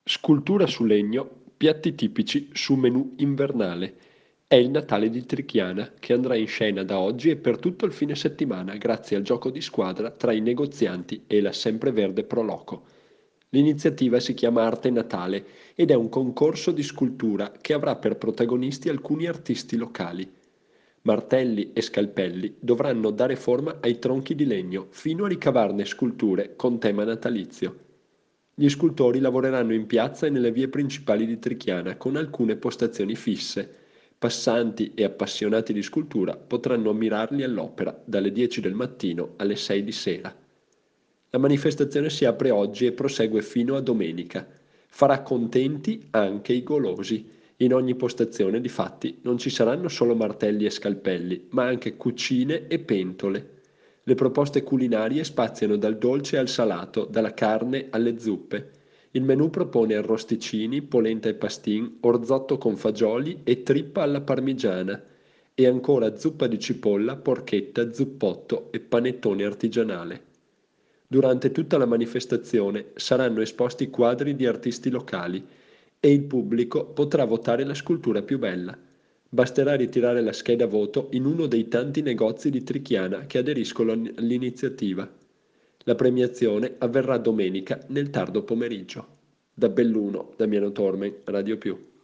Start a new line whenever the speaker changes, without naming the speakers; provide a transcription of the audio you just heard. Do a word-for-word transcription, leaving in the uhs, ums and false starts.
Scultura su legno, piatti tipici su menù invernale. È il Natale di Trichiana, che andrà in scena da oggi e per tutto il fine settimana grazie al gioco di squadra tra i negozianti e la sempreverde Pro Loco. L'iniziativa si chiama Arte Natale ed è un concorso di scultura che avrà per protagonisti alcuni artisti locali. Martelli e scalpelli dovranno dare forma ai tronchi di legno fino a ricavarne sculture con tema natalizio. Gli scultori lavoreranno in piazza e nelle vie principali di Trichiana con alcune postazioni fisse. Passanti e appassionati di scultura potranno ammirarli all'opera dalle dieci del mattino alle sei di sera. La manifestazione si apre oggi e prosegue fino a domenica. Farà contenti anche i golosi. In ogni postazione, difatti, non ci saranno solo martelli e scalpelli, ma anche cucine e pentole. Le proposte culinarie spaziano dal dolce al salato, dalla carne alle zuppe. Il menù propone arrosticini, polenta e pastin, orzotto con fagioli e trippa alla parmigiana. E ancora zuppa di cipolla, porchetta, zuppotto e panettone artigianale. Durante tutta la manifestazione saranno esposti quadri di artisti locali e il pubblico potrà votare la scultura più bella. Basterà ritirare la scheda voto in uno dei tanti negozi di Trichiana che aderiscono all'iniziativa. La premiazione avverrà domenica nel tardo pomeriggio. Da Belluno, Damiano Torme, Radio Più.